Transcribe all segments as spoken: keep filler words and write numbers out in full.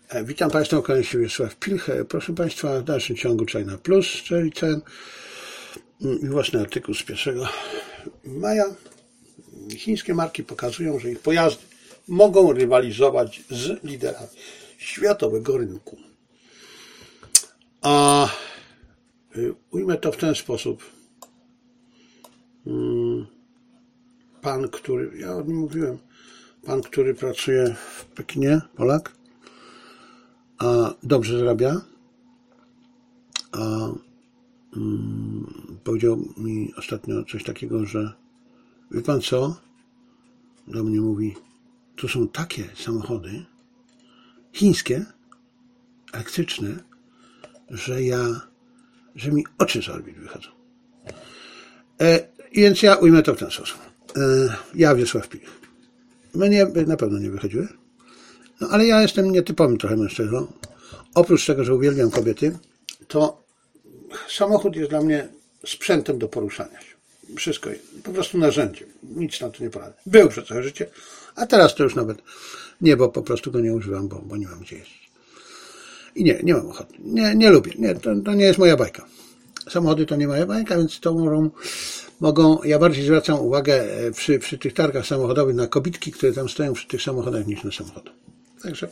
Witam Państwa, kłaniam się Wiesław Pilch. Proszę Państwa, w dalszym ciągu China Plus, czyli ten własny artykuł z pierwszego maja. Chińskie marki pokazują, że ich pojazdy mogą rywalizować z liderami światowego rynku. A ujmę to w ten sposób. Pan, który, ja o nim mówiłem, pan, który pracuje w Pekinie, Polak, a dobrze zarabia, a mm, powiedział mi ostatnio coś takiego, że wie pan co, do mnie mówi, tu są takie samochody chińskie, elektryczne, że ja, że mi oczy z orbit wychodzą. E, więc ja ujmę to w ten sposób. E, ja, Wiesław Pilch. Mnie na pewno nie wychodziły. No, ale ja jestem nietypowym trochę mężczyzną. Oprócz tego, że uwielbiam kobiety, to samochód jest dla mnie sprzętem do poruszania się. Wszystko jest. Po prostu narzędziem. Nic na to nie poradzę. Był przez całe życie, a teraz to już nawet nie, bo po prostu go nie używam, bo, bo nie mam gdzie jeździć. I nie, nie mam ochoty. Nie, nie lubię. Nie, to, to nie jest moja bajka. Samochody to nie moja bajka, więc to mogą, mogą ja bardziej zwracam uwagę przy, przy tych targach samochodowych na kobitki, które tam stoją przy tych samochodach, niż na samochody. Także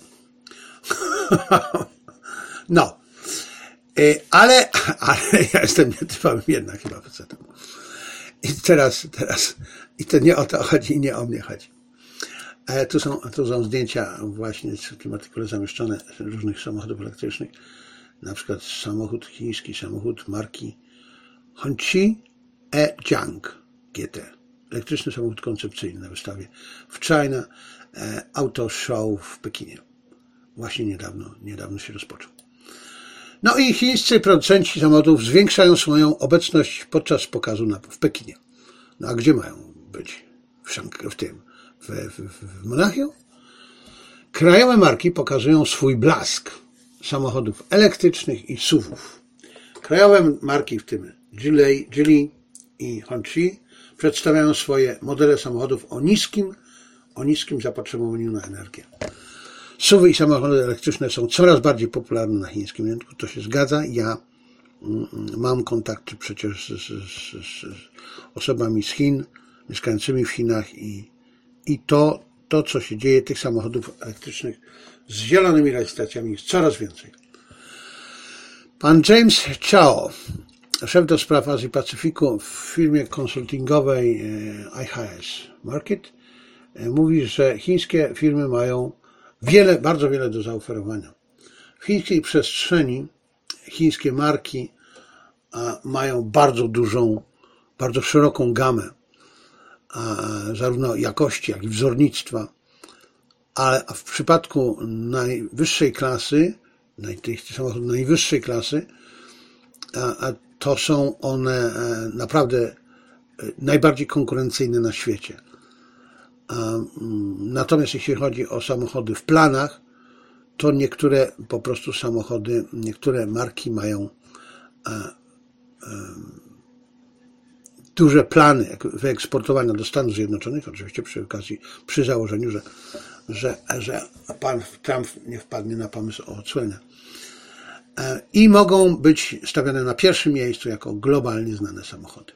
no. Ale, ale ja jestem nietypowym jednak chyba facetem. I teraz, teraz, i to nie o to chodzi, i nie o mnie chodzi. Tu są, tu są zdjęcia właśnie w tym artykule zamieszczone różnych samochodów elektrycznych. Na przykład samochód chiński, samochód marki Hongqi E-Jiang G T. Elektryczny samochód koncepcyjny na wystawie w China Auto Show w Pekinie. Właśnie niedawno, niedawno się rozpoczął. No i chińscy producenci samochodów zwiększają swoją obecność podczas pokazu na, w Pekinie. No a gdzie mają być? W, Szank- w tym, w, w, w Monachium? Krajowe marki pokazują swój blask samochodów elektrycznych i S U V-ów. Krajowe marki, w tym Geely i Hongqi, przedstawiają swoje modele samochodów o niskim, o niskim zapotrzebowaniu na energię. S U V-y i samochody elektryczne są coraz bardziej popularne na chińskim rynku, to się zgadza. Ja mam kontakty przecież z, z, z osobami z Chin, mieszkającymi w Chinach i, i to, to, co się dzieje, tych samochodów elektrycznych z zielonymi rejestracjami jest coraz więcej. Pan James Chao, szef do spraw Azji Pacyfiku w firmie konsultingowej I H S Market, mówi, że chińskie firmy mają wiele, bardzo wiele do zaoferowania. W chińskiej przestrzeni chińskie marki mają bardzo dużą, bardzo szeroką gamę zarówno jakości, jak i wzornictwa, ale w przypadku najwyższej klasy, tych samochodów najwyższej klasy, to są one naprawdę najbardziej konkurencyjne na świecie. Natomiast jeśli chodzi o samochody w planach, to niektóre po prostu samochody, niektóre marki mają duże plany wyeksportowania do Stanów Zjednoczonych, oczywiście przy okazji, przy założeniu, że, że, że pan Trump nie wpadnie na pomysł o odsłonę. I mogą być stawiane na pierwszym miejscu jako globalnie znane samochody.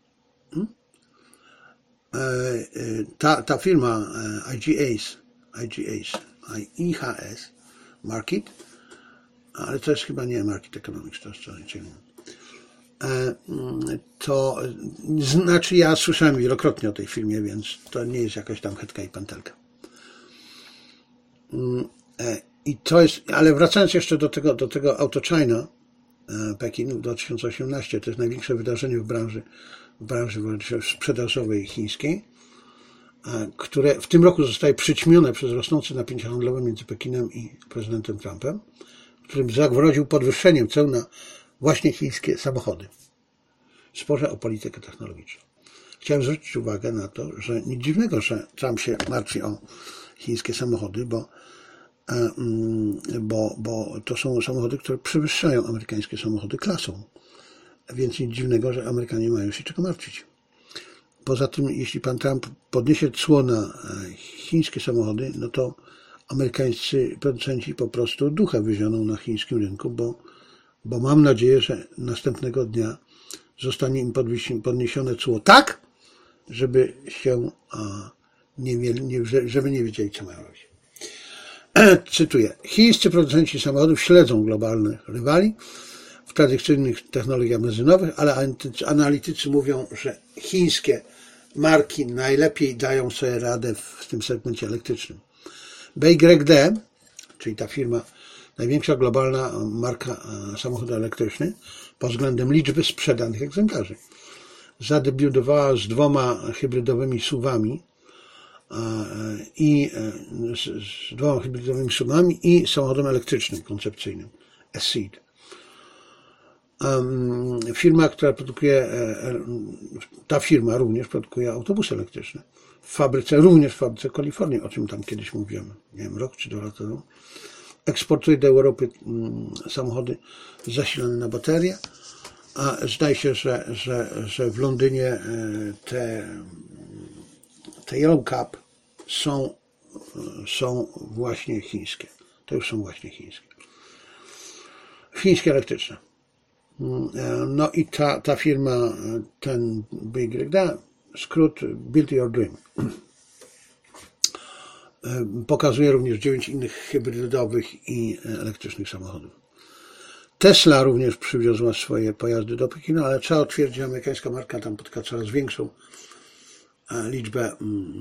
Ta, ta firma I G S, I G S, I H S Market, ale to jest chyba nie Market Economics, to jest co innego. To znaczy ja słyszałem wielokrotnie o tej firmie, więc to nie jest jakaś tam chetka i pętelka. I to jest, ale wracając jeszcze do tego, do tego Auto China Pekin w dwa tysiące osiemnastym, to jest największe wydarzenie w branży, w branży sprzedażowej chińskiej, które w tym roku zostaje przyćmione przez rosnące napięcia handlowe między Pekinem i prezydentem Trumpem, w którym zagroził podwyższeniem cen na właśnie chińskie samochody. W sporze o politykę technologiczną. Chciałem zwrócić uwagę na to, że nic dziwnego, że Trump się martwi o chińskie samochody, bo, bo, bo to są samochody, które przewyższają amerykańskie samochody klasą. Więc nic dziwnego, że Amerykanie mają się czego martwić. Poza tym, jeśli pan Trump podniesie cło na chińskie samochody, no to amerykańscy producenci po prostu ducha wyzioną na chińskim rynku, bo, bo mam nadzieję, że następnego dnia zostanie im podniesione cło tak, żeby się nie, nie, żeby nie wiedzieli, co mają robić. Cytuję. Chińscy producenci samochodów śledzą globalnych rywali w tradycyjnych technologiach benzynowych, ale analitycy mówią, że chińskie marki najlepiej dają sobie radę w tym segmencie elektrycznym. B Y D, czyli ta firma, największa globalna marka samochodów elektrycznych pod względem liczby sprzedanych egzemplarzy, zadebiutowała z dwoma hybrydowymi suwami i z dwoma hybrydowymi suwami i samochodem elektrycznym koncepcyjnym Seed. Firma, która produkuje, ta firma również produkuje autobusy elektryczne w fabryce, również w fabryce Kalifornii, o czym tam kiedyś mówiłem, nie wiem, rok czy dwa lata temu. Eksportuje do Europy samochody zasilane na baterie, a zdaje się, że, że, że w Londynie te, te Yellow Cab są, są właśnie chińskie. To już są właśnie chińskie. Chińskie elektryczne. No i ta, ta firma, ten B Y D, skrót Build Your Dream, pokazuje również dziewięć innych hybrydowych i elektrycznych samochodów. Tesla również przywiozła swoje pojazdy do Pekinu, ale trzeba twierdzić, że amerykańska marka tam spotyka coraz większą liczbę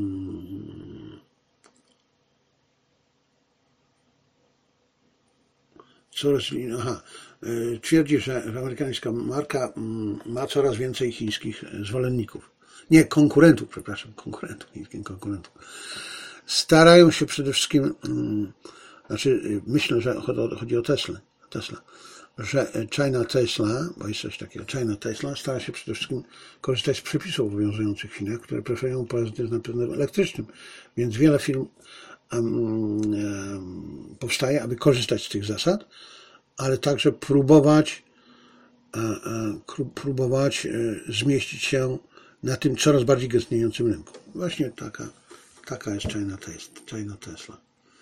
coraz, aha, twierdzi, że amerykańska marka ma coraz więcej chińskich zwolenników. Nie, konkurentów, przepraszam, konkurentów, chińskich konkurentów. Starają się przede wszystkim, znaczy myślę, że chodzi o Tesla, Tesla, że China Tesla, bo jest coś takiego, China Tesla stara się przede wszystkim korzystać z przepisów obowiązujących w Chinach, które preferują pojazdy z napędem elektrycznym, więc wiele firm um, um, powstaje, aby korzystać z tych zasad, ale także próbować, uh, uh, próbować uh, zmieścić się na tym coraz bardziej gęstniejącym rynku. Właśnie taka, taka jest China, China Tesla.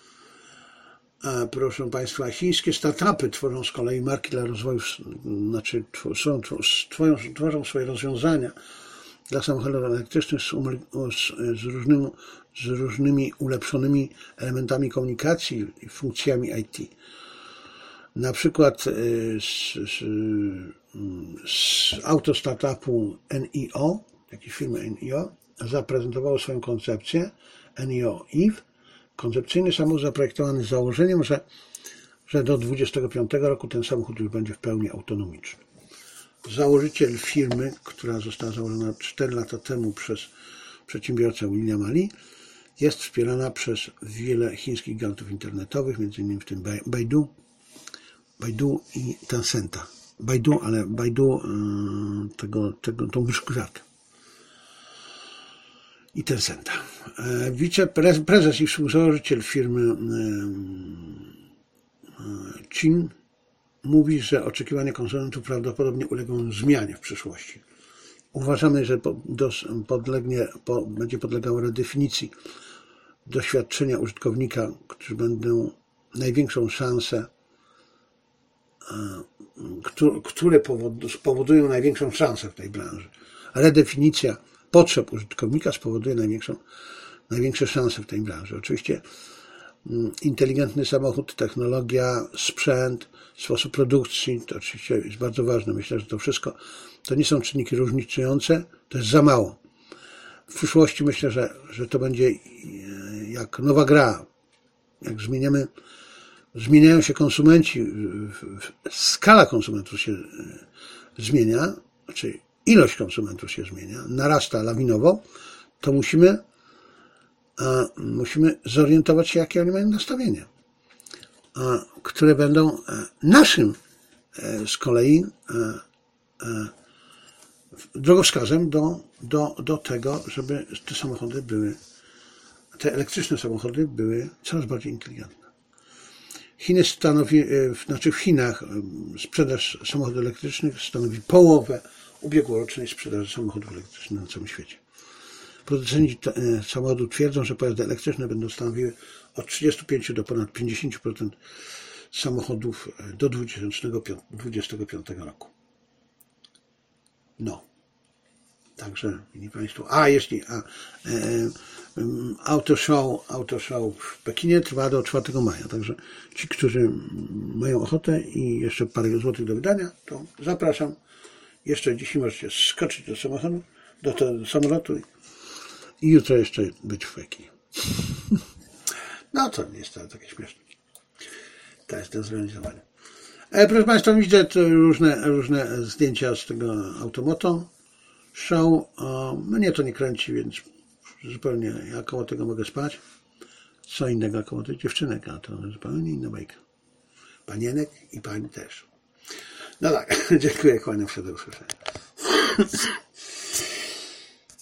Proszę Państwa, chińskie startupy tworzą z kolei marki dla rozwoju, znaczy tworzą, tworzą, tworzą swoje rozwiązania dla samochodów elektrycznych z, z, z, różnymi, z różnymi ulepszonymi elementami komunikacji i funkcjami I T. Na przykład z, z, z auto startupu N I O, jakiejś firmy N I O, zaprezentowało swoją koncepcję N I O Eve. Koncepcyjny samochód zaprojektowany z założeniem, że, że do dwudziestego piątego roku ten samochód już będzie w pełni autonomiczny. Założyciel firmy, która została założona cztery lata temu przez przedsiębiorcę Williama Li, jest wspierana przez wiele chińskich gigantów internetowych, między innymi w tym Baidu, Baidu i Tencenta. Baidu, ale Baidu tego, tego, tą wyszkratę. I Tencenta. Wiceprezes i współzałożyciel firmy Chin mówi, że oczekiwania konsumentów prawdopodobnie ulegną zmianie w przyszłości. Uważamy, że podlegnie, po, będzie podlegało redefinicji doświadczenia użytkownika, którzy będą największą szansę, które spowodują największą szansę w tej branży. Redefinicja potrzeb użytkownika spowoduje największą, największe szanse w tej branży. Oczywiście inteligentny samochód, technologia, sprzęt, sposób produkcji, to oczywiście jest bardzo ważne. Myślę, że to wszystko to nie są czynniki różnicujące, to jest za mało. W przyszłości myślę, że, że to będzie jak nowa gra. Jak zmieniamy, zmieniają się konsumenci, skala konsumentów się zmienia, znaczy ilość konsumentów się zmienia, narasta lawinowo, to musimy, a, musimy zorientować się, jakie oni mają nastawienia, a, które będą a, naszym a, z kolei a, a, drogowskazem do, do, do tego, żeby te samochody były, te elektryczne samochody były coraz bardziej inteligentne. Chiny stanowi, znaczy w Chinach sprzedaż samochodów elektrycznych stanowi połowę ubiegłorocznej sprzedaży samochodów elektrycznych na całym świecie. Producenci samochodów twierdzą, że pojazdy elektryczne będą stanowiły od trzydziestu pięciu do ponad pięćdziesięciu procent samochodów do dwa tysiące dwudziestego piątego roku. No. Także, mili Państwo, a jeśli a, e, auto show, auto show w Pekinie trwa do czwartego maja, także ci, którzy mają ochotę i jeszcze parę złotych do wydania, to zapraszam. Jeszcze dzisiaj możecie skoczyć do samochodu, do, do samolotu i jutro jeszcze być w Pekinie. No to nie jest to takie śmieszne. To jest do zrealizowania. E, proszę Państwa, widzę różne, różne zdjęcia z tego automoto show. O, mnie to nie kręci, więc zupełnie ja koło tego mogę spać. Co innego koło tych dziewczynek, a to zupełnie inna bajka. Panienek i pani też. No tak, dziękuję, kłaniam się, do usłyszenia.